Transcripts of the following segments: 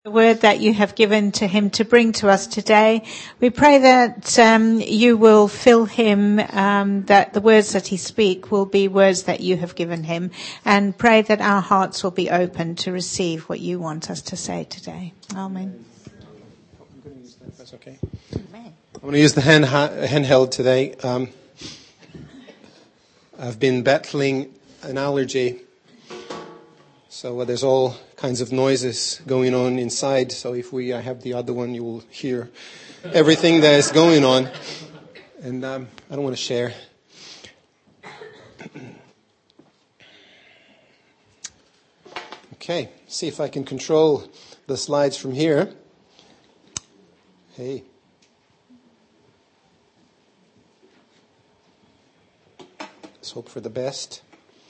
The word that you have given to him to bring to us today. We pray that you will fill him, that the words that he speak will be words that you have given him, and pray that our hearts will be open to receive what you want us to say today. Amen. That's okay. I'm going to use the handheld today. I've been battling an allergy, so there's all kinds of noises going on inside. So if I have the other one, you will hear everything that is going on. And I don't want to share. Okay, see if I can control the slides from here. Hey. Let's hope for the best.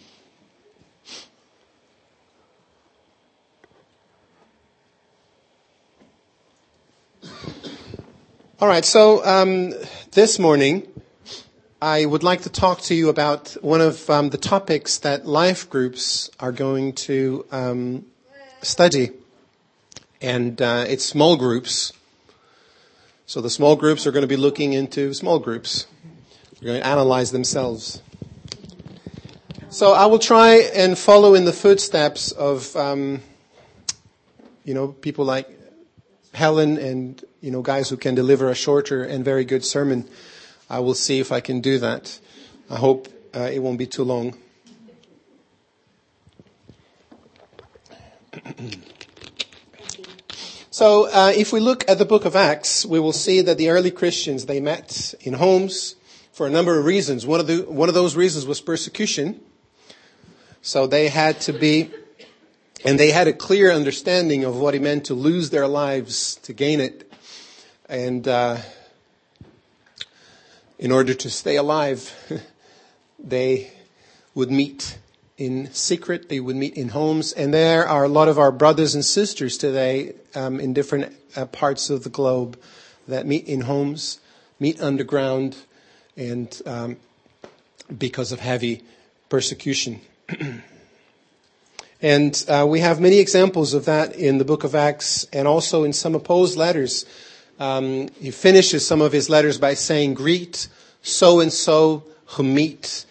All right, so this morning I would like to talk to you about one of the topics that life groups are going to study, and it's small groups. So the small groups are going to be looking into small groups. They're going to analyze themselves. So I will try and follow in the footsteps of people like Helen and guys who can deliver a shorter and very good sermon. I will see if I can do that. I hope it won't be too long. So if we look at the book of Acts, we will see that the early Christians, they met in homes for a number of reasons. One of those reasons was persecution. So they had to be, and they had a clear understanding of what it meant to lose their lives to gain it. And in order to stay alive, they would meet in secret. They would meet in homes. And there are a lot of our brothers and sisters today in different parts of the globe that meet in homes, meet underground, and because of heavy persecution. And we have many examples of that in the book of Acts and also in some opposed letters. He finishes some of his letters by saying, greet so-and-so who meet,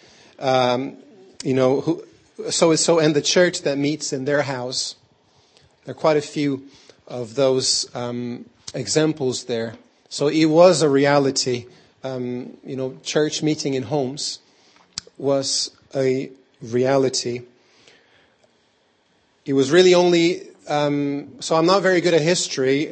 so-and-so and the church that meets in their house. There are quite a few of those examples there. So it was a reality. Church meeting in homes was a reality. It was really only, so I'm not very good at history,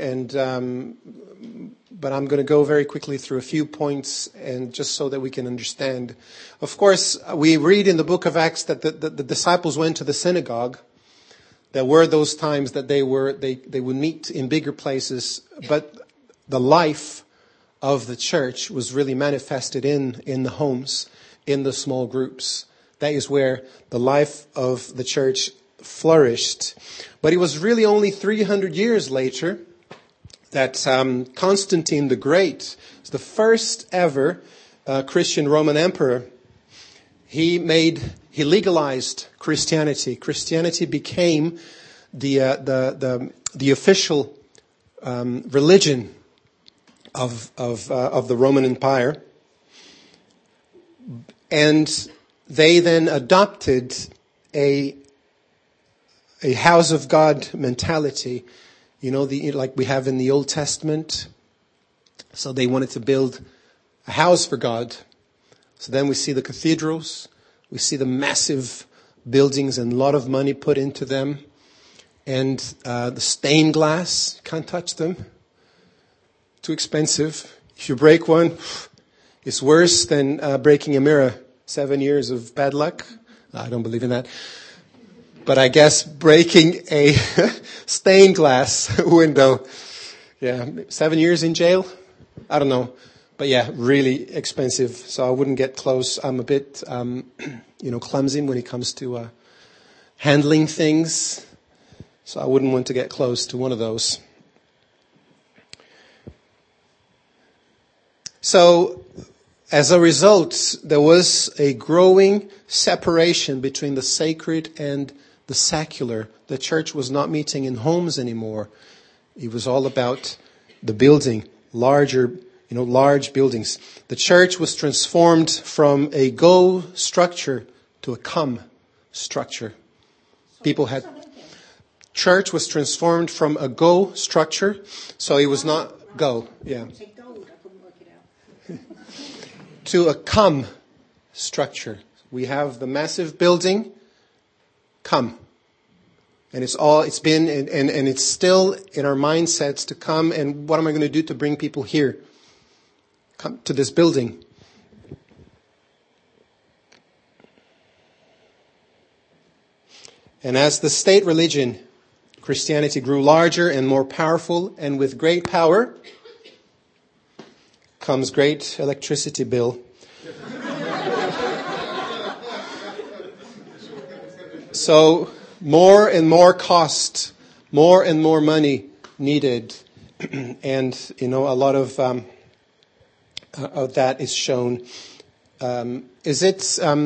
but I'm going to go very quickly through a few points, and just so that we can understand. Of course, we read in the book of Acts that the disciples went to the synagogue. There were those times that they would meet in bigger places, but the life of the church was really manifested in the homes, in the small groups. That is where the life of the church flourished. But it was really only 300 years later that Constantine the Great, the first ever Christian Roman emperor, he legalized Christianity. Christianity became the official religion of the Roman Empire, and they then adopted a house of God mentality, like we have in the Old Testament. So they wanted to build a house for God. So then we see the cathedrals, we see the massive buildings and a lot of money put into them. And the stained glass, can't touch them. Too expensive. If you break one, it's worse than breaking a mirror. 7 years of bad luck. I don't believe in that. But I guess breaking a stained glass window, 7 years in jail? I don't know. But really expensive. So I wouldn't get close. I'm a bit, clumsy when it comes to handling things. So I wouldn't want to get close to one of those. So as a result, there was a growing separation between the sacred and the secular. The church was not meeting in homes anymore. It was all about the building, large buildings. The church was transformed from a go structure to a come structure. Church was transformed from a go structure, so it was not go, to a come structure. We have the massive building, come. And it's been, and it's still in our mindsets to come, and what am I going to do to bring people here? Come to this building. And as the state religion, Christianity grew larger and more powerful, and with great power comes great electricity bill. So more and more cost, more and more money needed, and a lot of that is shown. Is it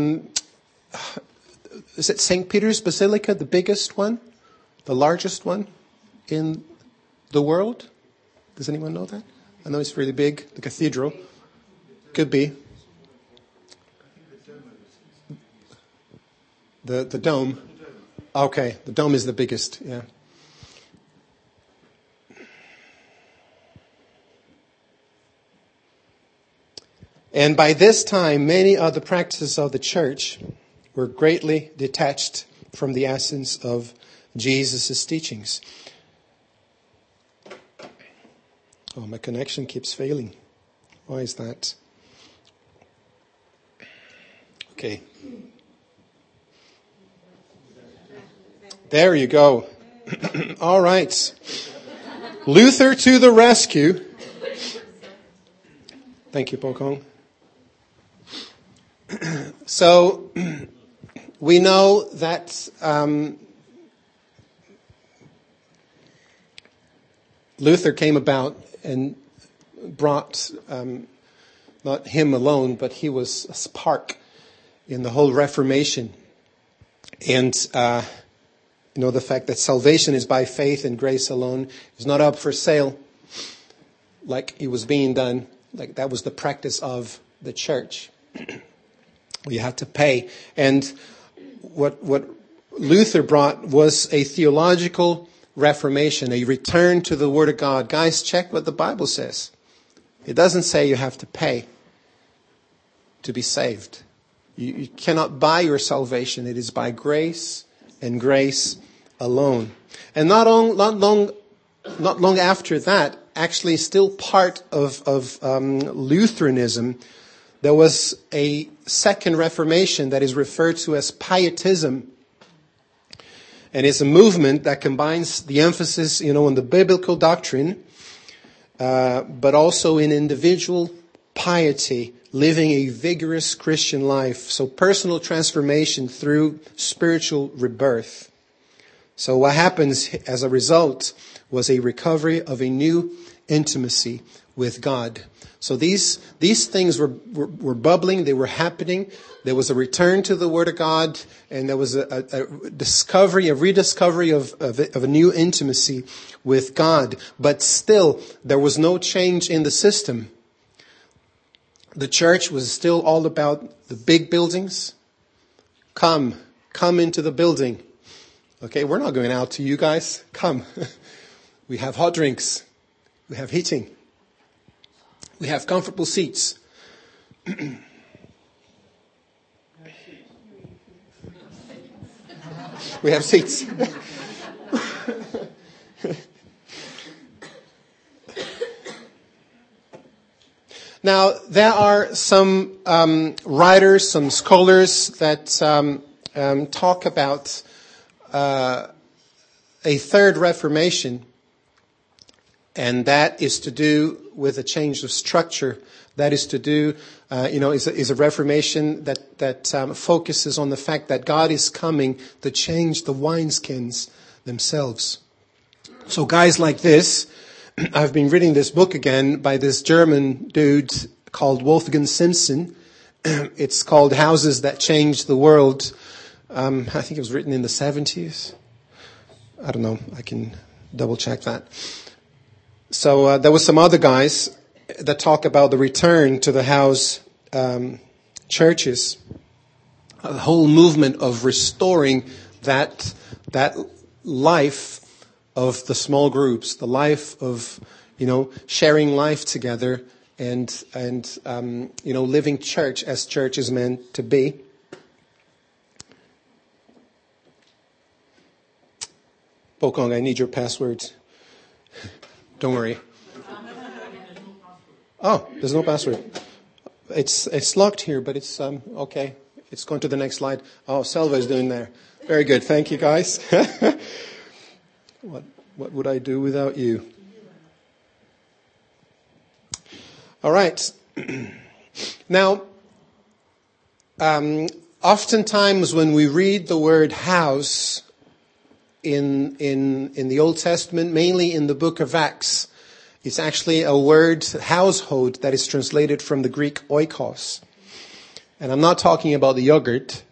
St. Peter's Basilica, the biggest one, the largest one in the world? Does anyone know that? I know it's really big. The cathedral could be. The dome. Okay, the dome is the biggest, yeah. And by this time, many of the practices of the church were greatly detached from the essence of Jesus' teachings. Oh, my connection keeps failing. Why is that? Okay. There you go. All right. Luther to the rescue. Thank you, Pokong. So, we know that Luther came about and brought, not him alone, but he was a spark in the whole Reformation. And, the fact that salvation is by faith and grace alone is not up for sale like it was being done. Like that was the practice of the church. You had to pay. And what Luther brought was a theological reformation, a return to the Word of God. Guys, check what the Bible says. It doesn't say you have to pay to be saved. You cannot buy your salvation. It is by grace and grace alone. And not long after that, actually still part of Lutheranism, there was a second Reformation that is referred to as Pietism. And it's a movement that combines the emphasis, on the biblical doctrine, but also in individual piety, living a vigorous Christian life. So personal transformation through spiritual rebirth. So what happens as a result was a recovery of a new intimacy with God. So these things were bubbling, they were happening. There was a return to the Word of God, and there was a rediscovery of a new intimacy with God. But still, there was no change in the system. The church was still all about the big buildings. Come into the building. Okay, we're not going out to you guys. Come. We have hot drinks. We have heating. We have comfortable seats. We have seats. Now, there are some writers, some scholars that talk about a third Reformation, and that is to do with a change of structure. That is to do, is a Reformation that focuses on the fact that God is coming to change the wineskins themselves. So guys like this, I've been reading this book again by this German dude called Wolfgang Simpson. It's called Houses That Changed the World. I think it was written in the 70s. I don't know. I can double check that. So there was some other guys that talk about the return to the house churches, a whole movement of restoring that life of the small groups, the life of sharing life together and living church as church is meant to be. Bokong, I need your password. Don't worry. Oh, there's no password. It's locked here, but it's okay. It's going to the next slide. Oh, Selva is doing there. Very good. Thank you, guys. What would I do without you? All right. Now, oftentimes when we read the word house in the Old Testament, mainly in the book of Acts, it's actually a word, household, that is translated from the Greek oikos. And I'm not talking about the yogurt,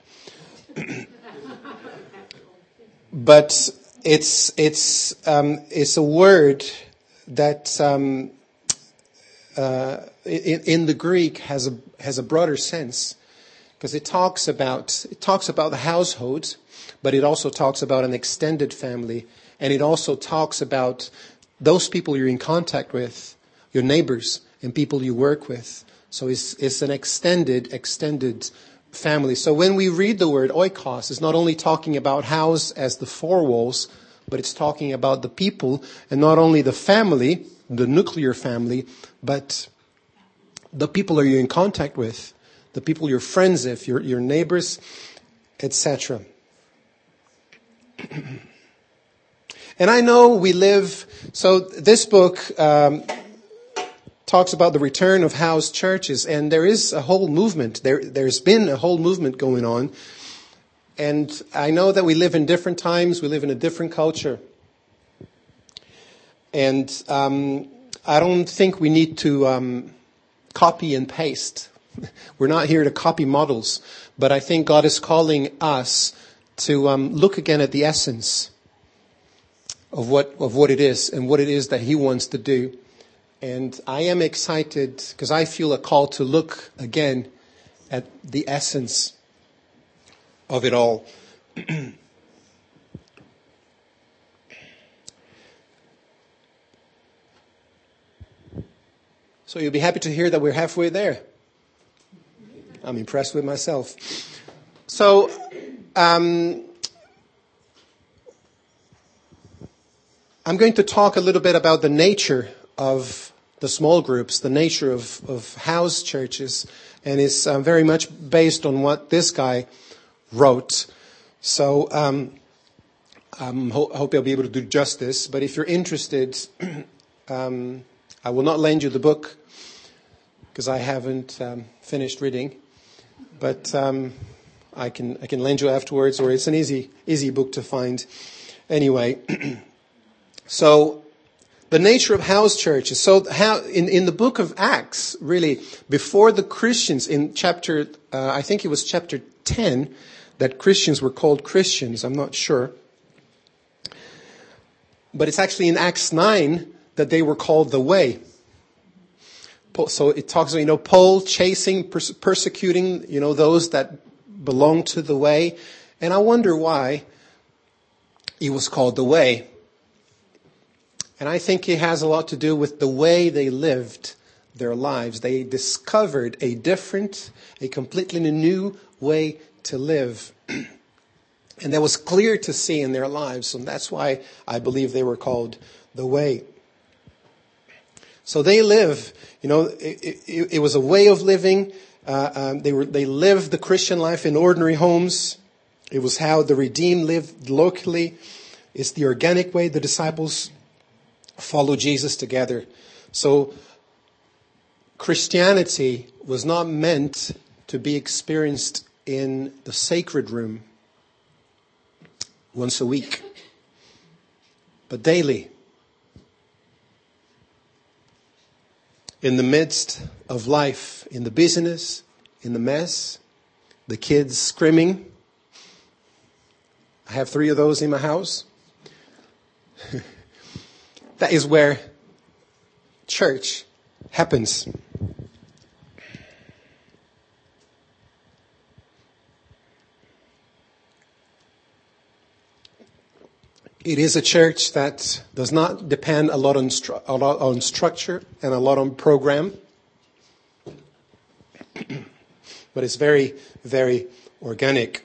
but it's a word that in the Greek has a broader sense, because it talks about the household, but it also talks about an extended family, and it also talks about those people you're in contact with, your neighbors and people you work with. So it's an extended family. So when we read the word oikos, it's not only talking about house as the four walls, but it's talking about the people, and not only the family, the nuclear family, but the people you're in contact with, the people you're friends with, your neighbors, etc. And I know we live, so this book talks about the return of house churches, and there is a whole movement. There's been a whole movement going on. And I know that we live in different times, we live in a different culture. And I don't think we need to copy and paste. We're not here to copy models, but I think God is calling us to look again at the essence of what it is and what it is that He wants to do. And I am excited because I feel a call to look again at the essence of it all. So you'll be happy to hear that we're halfway there. I'm impressed with myself. So, I'm going to talk a little bit about the nature of the small groups, the nature of house churches, and it's very much based on what this guy wrote. So I hope I'll be able to do justice. But if you're interested, I will not lend you the book because I haven't finished reading. But I can lend you afterwards, or it's an easy book to find. Anyway. So, the nature of house churches. So, in the book of Acts, really, before the Christians, in chapter, I think it was chapter 10, that Christians were called Christians. I'm not sure. But it's actually in Acts 9 that they were called the Way. So it talks about, Paul chasing, persecuting, those that belong to the Way. And I wonder why he was called the Way. And I think it has a lot to do with the way they lived their lives. They discovered a completely new way to live. And that was clear to see in their lives. And that's why I believe they were called the Way. So they live, it was a way of living. They lived the Christian life in ordinary homes. It was how the redeemed lived locally. It's the organic way the disciples follow Jesus together. So Christianity was not meant to be experienced in the sacred room once a week, but daily. In the midst of life, in the busyness, in the mess, the kids screaming. I have 3 of those in my house. That is where church happens. It is a church that does not depend a lot on structure and a lot on program, but it's very, very organic.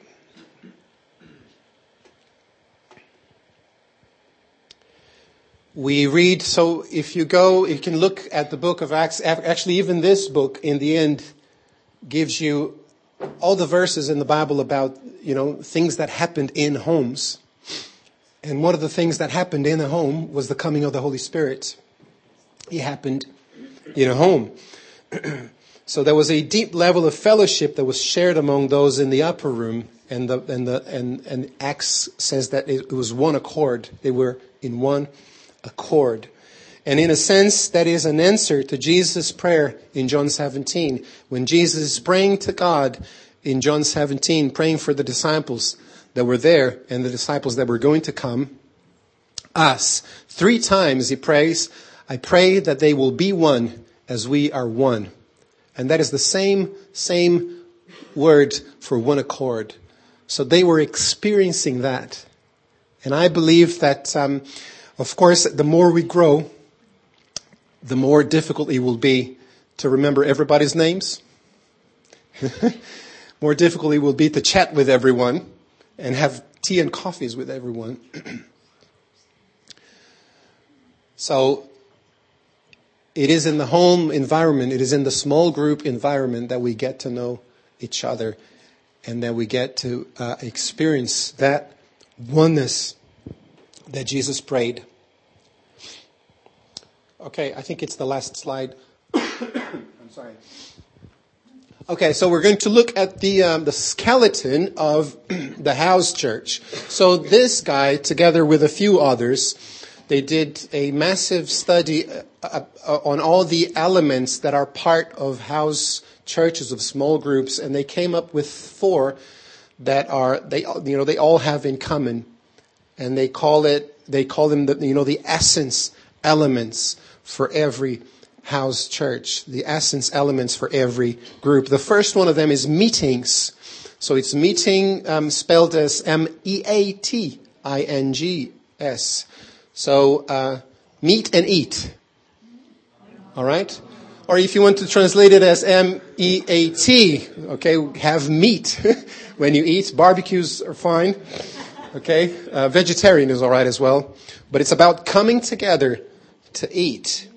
We read, so if you go, you can look at the book of Acts. Actually, even this book, in the end, gives you all the verses in the Bible about, things that happened in homes. And one of the things that happened in a home was the coming of the Holy Spirit. It happened in a home. So there was a deep level of fellowship that was shared among those in the upper room, and Acts says that it was one accord. They were in one accord. And in a sense, that is an answer to Jesus' prayer in John 17. When Jesus is praying to God in John 17, praying for the disciples that were there and the disciples that were going to come, us. 3 times he prays, I pray that they will be one as we are one. And that is the same word for one accord. So they were experiencing that. And I believe that, of course, the more we grow, the more difficult it will be to remember everybody's names. More difficult it will be to chat with everyone and have tea and coffees with everyone. So it is in the home environment, it is in the small group environment that we get to know each other and that we get to experience that oneness that Jesus prayed. Okay, I think it's the last slide. I'm sorry. Okay, so we're going to look at the skeleton of the house church. So this guy, together with a few others, they did a massive study on all the elements that are part of house churches, of small groups, and they came up with 4 that they all have in common, and they call them the essence elements for every house church, the essence elements for every group. The first one of them is meetings. So it's meeting spelled as MEATINGS. So meet and eat. All right? Or if you want to translate it as MEAT, okay, have meat when you eat. Barbecues are fine. Okay? Vegetarian is all right as well. But it's about coming together to eat.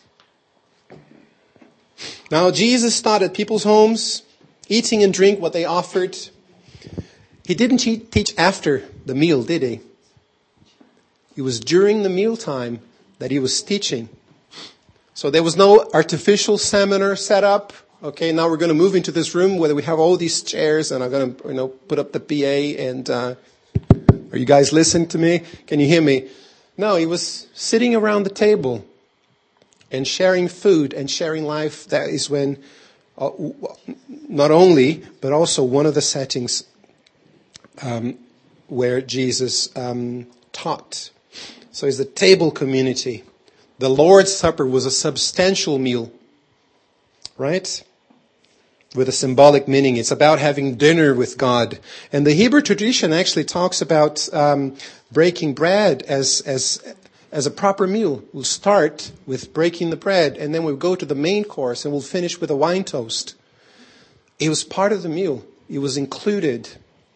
Now, Jesus started people's homes, eating and drink what they offered. He didn't teach after the meal, did he? It was during the mealtime that he was teaching. So there was no artificial seminar set up. Okay, now we're going to move into this room where we have all these chairs and I'm going to, put up the PA and, are you guys listening to me? Can you hear me? No, he was sitting around the table and sharing food and sharing life. That is when, not only, but also one of the settings where Jesus taught. So it's the table community. The Lord's Supper was a substantial meal, right? With a symbolic meaning. It's about having dinner with God. And the Hebrew tradition actually talks about breaking bread as a proper meal. We'll start with breaking the bread, and then we'll go to the main course, and we'll finish with a wine toast. It was part of the meal. It was included.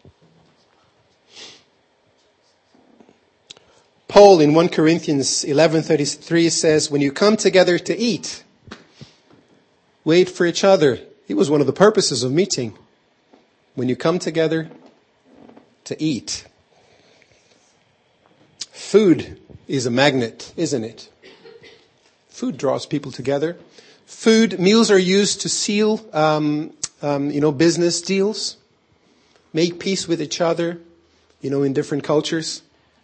Paul in 1 Corinthians 11:33 says, when you come together to eat, wait for each other. It was one of the purposes of meeting. When you come together to eat. Food is a magnet, isn't it? Food draws people together. Meals are used to seal, business deals, make peace with each other, in different cultures.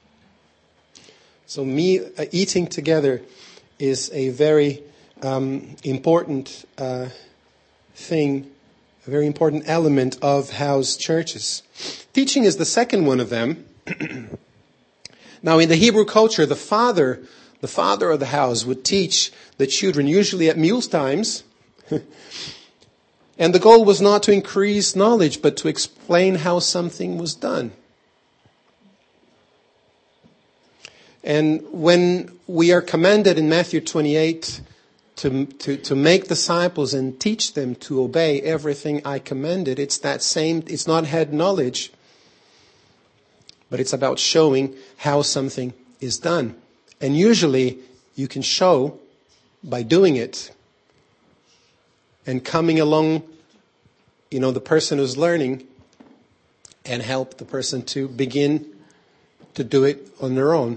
So eating together is a very important thing, a very important element of house churches. Teaching is the second one of them. Now, in the Hebrew culture, the father the father of the house would teach the children, usually at meal times. And the goal was not to increase knowledge, but to explain how something was done. And when we are commanded in Matthew 28 to make disciples and teach them to obey everything I commanded, it's not head knowledge, but it's about showing how something is done. And usually you can show by doing it and coming along, the person who's learning, and help the person to begin to do it on their own.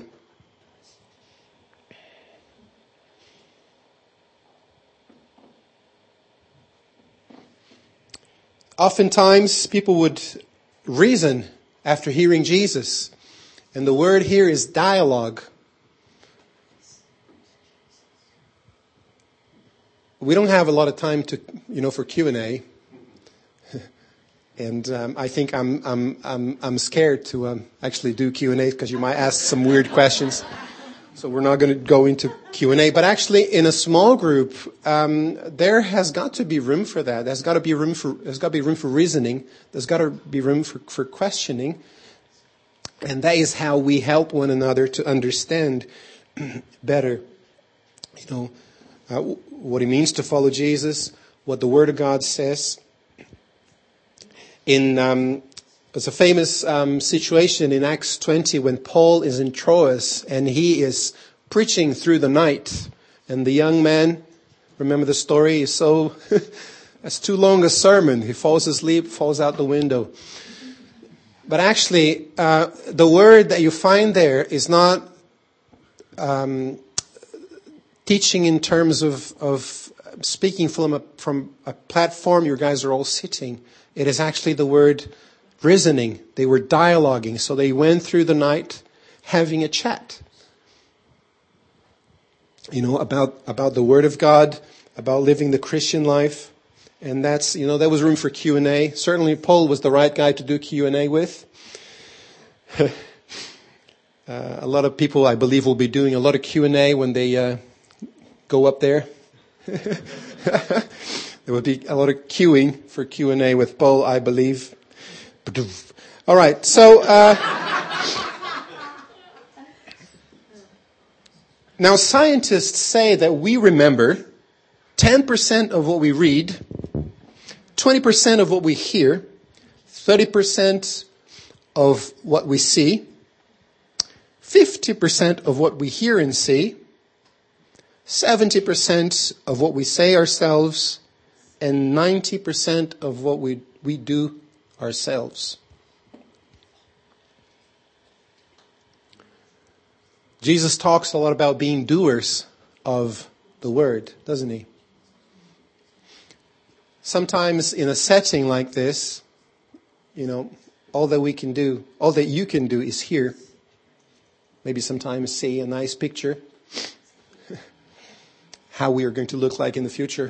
Oftentimes, people would reason after hearing Jesus. And the word here is dialogue. We don't have a lot of time for Q&A. And I think I'm scared to actually do Q&A because you might ask some weird questions. So we're not going to go into Q&A. But actually, in a small group, there has got to be room for that. There's got to be room for reasoning. There's got to be room for questioning. And that is how we help one another to understand better, what it means to follow Jesus, what the Word of God says. There's a famous situation in Acts 20 when Paul is in Troas and he is preaching through the night. And the young man, remember the story, is that's too long a sermon. He falls asleep, falls out the window. But actually, the word that you find there is not teaching in terms of speaking from a platform. You guys are all sitting. It is actually the word reasoning. They were dialoguing. So they went through the night having a chat. About the Word of God, about living the Christian life. And that's, there was room for Q&A. Certainly Paul was the right guy to do Q&A with. A lot of people, I believe, will be doing a lot of Q&A when they go up there. There will be a lot of queuing for Q&A with Paul, I believe. All right, so now scientists say that we remember 10% of what we read, 20% of what we hear, 30% of what we see, 50% of what we hear and see, 70% of what we say ourselves, and 90% of what we do ourselves. Jesus talks a lot about being doers of the word, doesn't he? Sometimes in a setting like this, all that you can do is hear. Maybe sometimes see a nice picture. How we are going to look like in the future.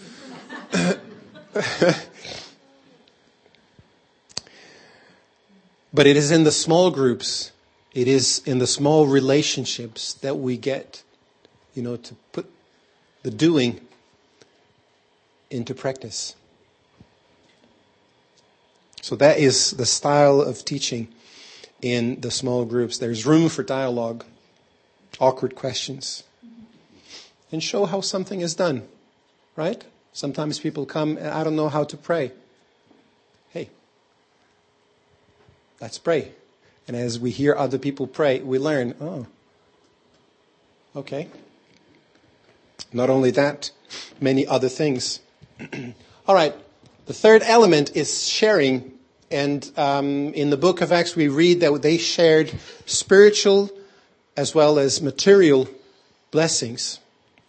But it is in the small groups, it is in the small relationships that we get, to put the doing into practice. So that is the style of teaching in the small groups. There's room for dialogue, awkward questions, and show how something is done, right? Sometimes people come and I don't know how to pray. Hey, let's pray. And as we hear other people pray, we learn, oh, okay. Not only that, many other things. All right, the third element is sharing. And in the book of Acts, we read that they shared spiritual as well as material blessings.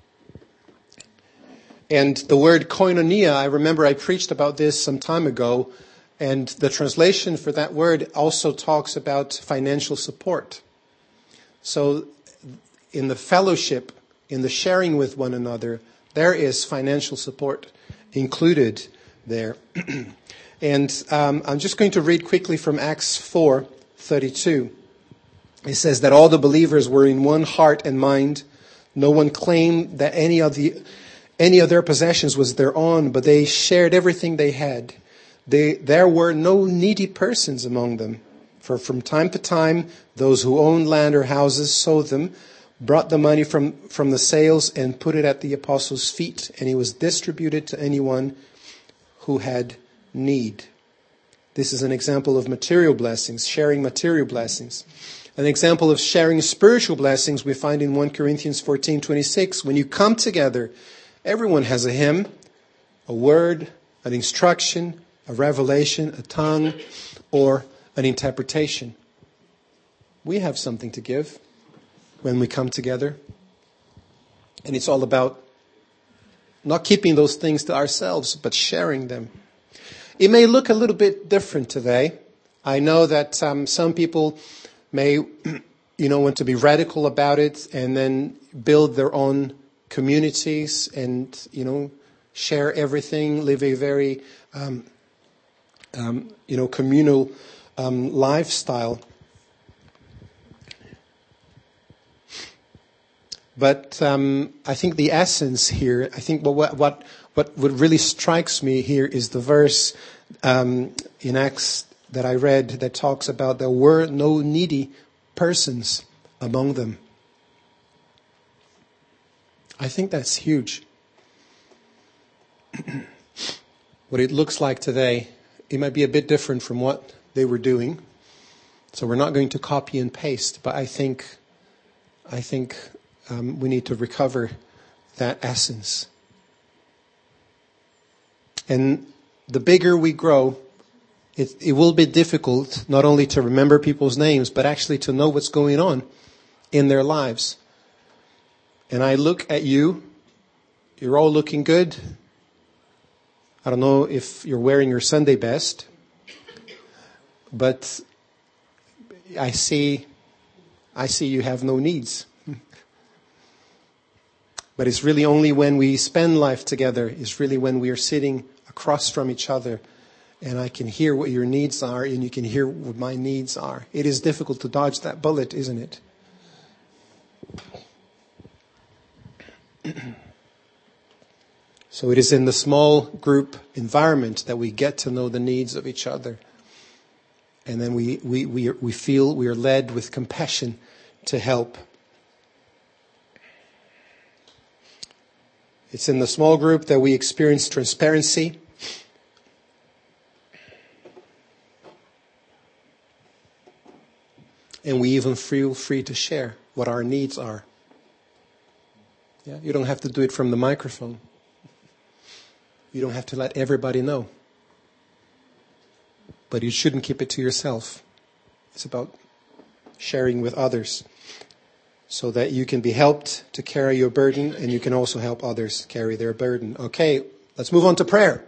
And the word koinonia, I remember I preached about this some time ago, and the translation for that word also talks about financial support. So in the fellowship, in the sharing with one another, there is financial support included there. And I'm just going to read quickly from Acts 4:32. It says that all the believers were in one heart and mind. No one claimed that any of their possessions was their own, but they shared everything they had. There were no needy persons among them. For from time to time, those who owned land or houses sold them, brought the money from the sales and put it at the apostles' feet, and it was distributed to anyone who had need. This is an example of material blessings, sharing material blessings. An example of sharing spiritual blessings we find in 1 Corinthians 14:26. When you come together, everyone has a hymn, a word, an instruction, a revelation, a tongue, or an interpretation. We have something to give when we come together. And it's all about not keeping those things to ourselves, but sharing them. It may look a little bit different today. I know that some people may, want to be radical about it and then build their own communities and, share everything, live a very, communal lifestyle. But I think the essence here, I think what really strikes me here is the verse in Acts that I read that talks about there were no needy persons among them. I think that's huge. What it looks like today, it might be a bit different from what they were doing. So we're not going to copy and paste, but I think we need to recover that essence. And the bigger we grow, it will be difficult not only to remember people's names, but actually to know what's going on in their lives. And I look at you, you're all looking good. I don't know if you're wearing your Sunday best, but I see you have no needs. But it's really only when we spend life together, it's really when we are sitting across from each other and I can hear what your needs are and you can hear what my needs are. It is difficult to dodge that bullet, isn't it? So it is in the small group environment that we get to know the needs of each other. And then we feel we are led with compassion to help. It's in the small group that we experience transparency. And we even feel free to share what our needs are. Yeah, you don't have to do it from the microphone. You don't have to let everybody know. But you shouldn't keep it to yourself. It's about sharing with others so that you can be helped to carry your burden and you can also help others carry their burden. Okay, let's move on to prayer.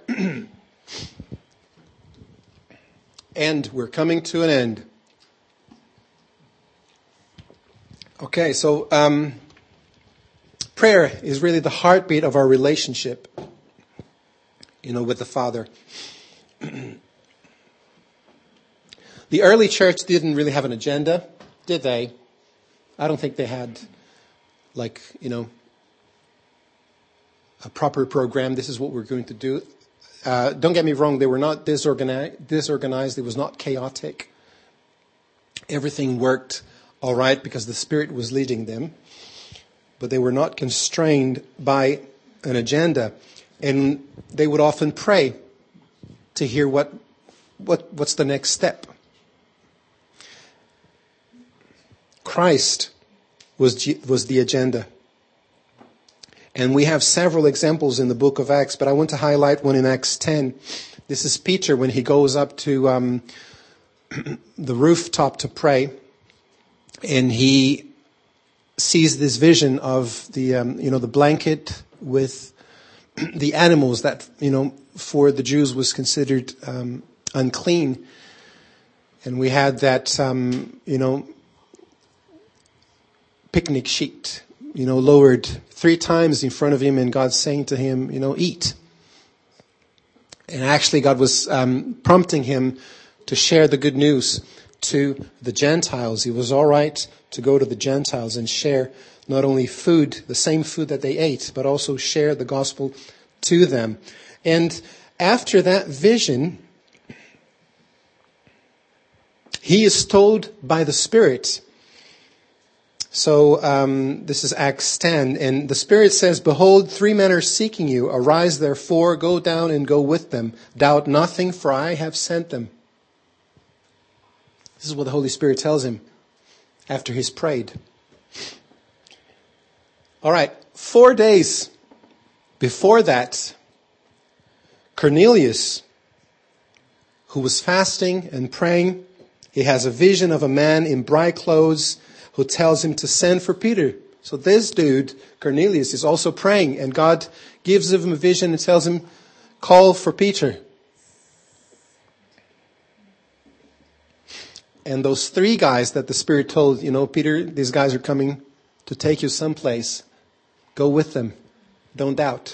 And we're coming to an end. Okay, so prayer is really the heartbeat of our relationship, with the Father. The early church didn't really have an agenda, did they? I don't think they had, a proper program. This is what we're going to do. Don't get me wrong, they were not disorganized. It was not chaotic. Everything worked all right because the Spirit was leading them. But they were not constrained by an agenda. And they would often pray to hear what's the next step. Christ was the agenda. And we have several examples in the book of Acts, but I want to highlight one in Acts 10. This is Peter when he goes up to the rooftop to pray. And he sees this vision of the blanket with the animals that, for the Jews was considered unclean. And we had that, picnic sheet, lowered 3 times in front of him, and God saying to him, eat. And actually God was prompting him to share the good news to the Gentiles. It was all right to go to the Gentiles and share not only food, the same food that they ate, but also share the gospel to them. And after that vision, he is told by the Spirit. So this is Acts 10. And the Spirit says, "Behold, 3 men are seeking you. Arise, therefore, go down and go with them. Doubt nothing, for I have sent them." This is what the Holy Spirit tells him after he's prayed. All right, 4 days before that, Cornelius, who was fasting and praying, he has a vision of a man in bright clothes who tells him to send for Peter. So this dude, Cornelius, is also praying, and God gives him a vision and tells him, call for Peter. And those 3 guys that the Spirit told, Peter, these guys are coming to take you someplace. Go with them. Don't doubt.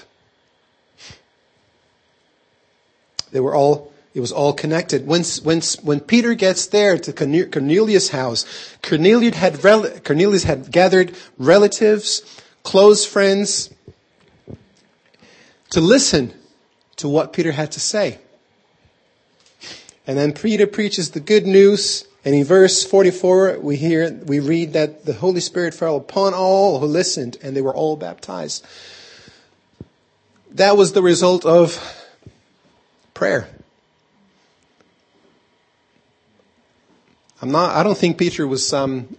It was all connected. When Peter gets there to Cornelius' house, Cornelius had gathered relatives, close friends, to listen to what Peter had to say. And then Peter preaches the good news. And in verse 44, we read that the Holy Spirit fell upon all who listened, and they were all baptized. That was the result of prayer. I don't think Peter was,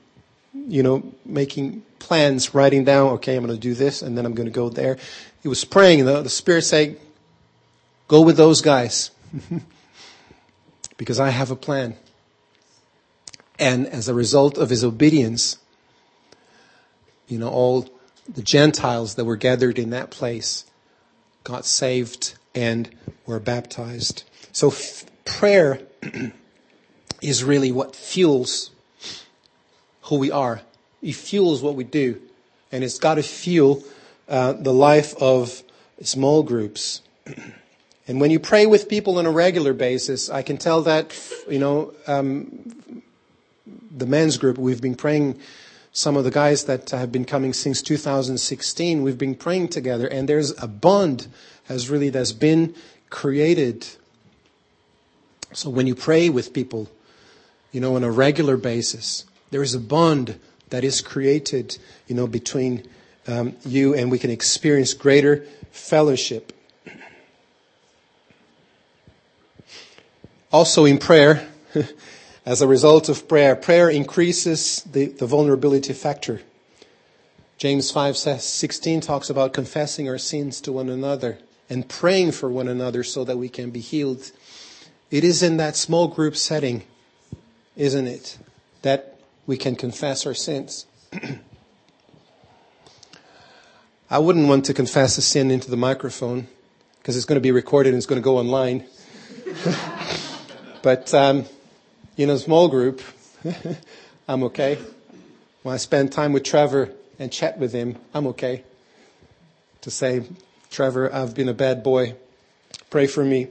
making plans, writing down, okay, I'm going to do this, and then I'm going to go there. He was praying, and the Spirit said, go with those guys, because I have a plan. And as a result of his obedience, all the Gentiles that were gathered in that place got saved and were baptized. So prayer is really what fuels who we are. It fuels what we do. And it's got to fuel the life of small groups. And when you pray with people on a regular basis, I can tell that, the men's group, we've been praying, some of the guys that have been coming since 2016, we've been praying together, and there's a bond that's been created. So when you pray with people, on a regular basis, there is a bond that is created, between you, and we can experience greater fellowship. Also in prayer, as a result of prayer increases the vulnerability factor. James 5:16 talks about confessing our sins to one another and praying for one another so that we can be healed. It is in that small group setting, isn't it, that we can confess our sins. I wouldn't want to confess a sin into the microphone because it's going to be recorded and it's going to go online. But in a small group, I'm okay. When I spend time with Trevor and chat with him, I'm okay to say, Trevor, I've been a bad boy. Pray for me.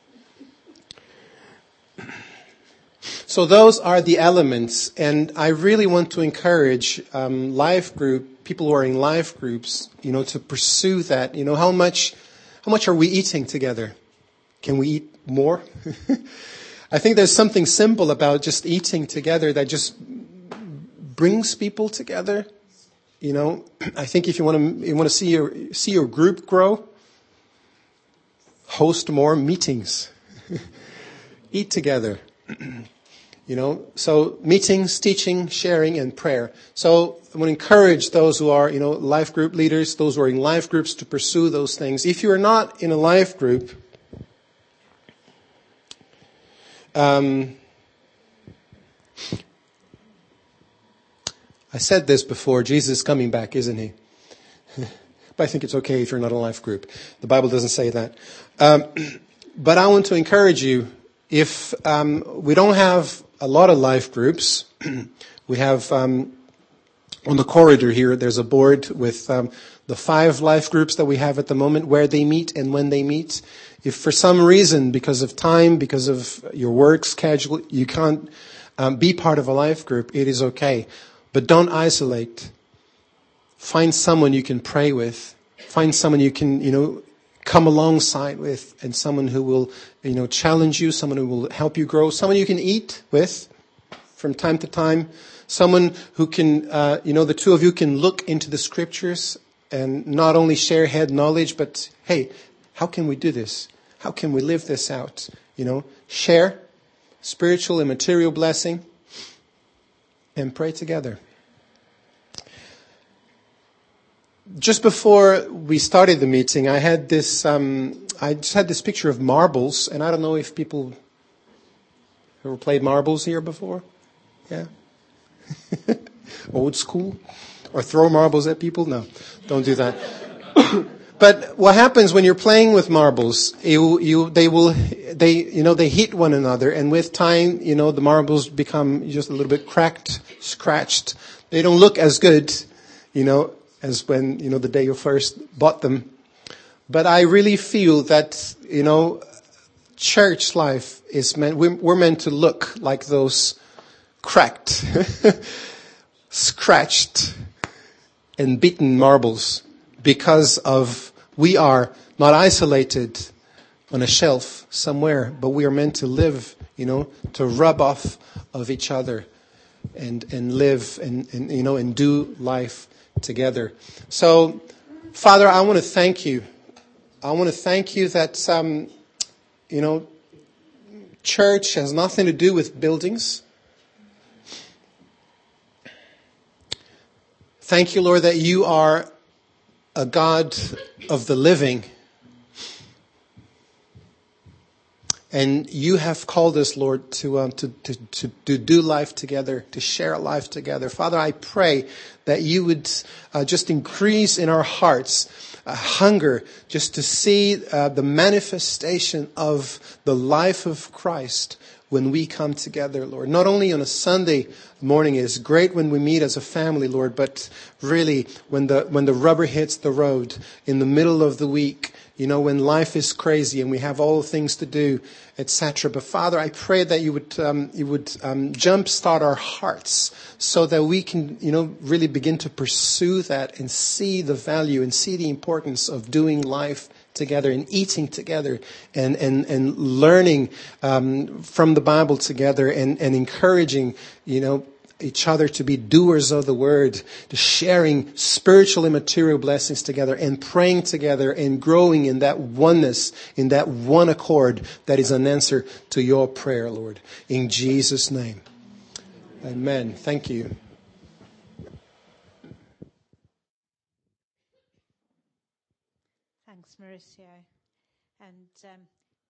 So those are the elements. And I really want to encourage people who are in life groups, to pursue that. How much are we eating together? Can we eat more? I think there's something simple about just eating together that just brings people together. I think if you want to see your group grow, host more meetings, eat together. So meetings, teaching, sharing, and prayer. So I want to encourage those who are, life group leaders, those who are in life groups, to pursue those things. If you are not in a life group, I said this before, Jesus is coming back, isn't he? But I think it's okay if you're not in a life group. The Bible doesn't say that. But I want to encourage you, if we don't have a lot of life groups, we have on the corridor here, there's a board with the 5 life groups that we have at the moment, where they meet and when they meet. If for some reason, because of time, because of your work schedule, you can't be part of a life group, it is okay. But don't isolate. Find someone you can pray with. Find someone you can, come alongside with, and someone who will, challenge you, someone who will help you grow, someone you can eat with from time to time, someone who can, the two of you can look into the scriptures and not only share head knowledge, but hey, how can we do this? How can we live this out? Share spiritual and material blessing and pray together. Just before we started the meeting, I had this, I just had this picture of marbles, and I don't know if people ever played marbles here before. Yeah? Old school? Or throw marbles at people? No, don't do that. But what happens when you're playing with marbles, they hit one another, and with time, the marbles become just a little bit cracked, scratched. They don't look as good, as when, the day you first bought them. But I really feel that, church life is we're meant to look like those cracked, scratched, and beaten marbles, because of we are not isolated on a shelf somewhere, but we are meant to live, to rub off of each other and live and do life together. So, Father, I want to thank you. I want to thank you that, church has nothing to do with buildings. Thank you, Lord, that you are a God of the living. And you have called us, Lord, to do life together, to share life together. Father, I pray that you would just increase in our hearts a hunger just to see the manifestation of the life of Christ when we come together, Lord. Not only on a Sunday morning, it is great when we meet as a family, Lord, but really when the rubber hits the road in the middle of the week, when life is crazy and we have all things to do, etc. But Father, I pray that you would jumpstart our hearts so that we can, really begin to pursue that and see the value and see the importance of doing life together and eating together and learning from the Bible together and encouraging, each other to be doers of the word, to sharing spiritual and material blessings together and praying together and growing in that oneness, in that one accord that is an answer to your prayer, Lord. In Jesus' name. Amen. Thank you. Thanks, Mauricio. And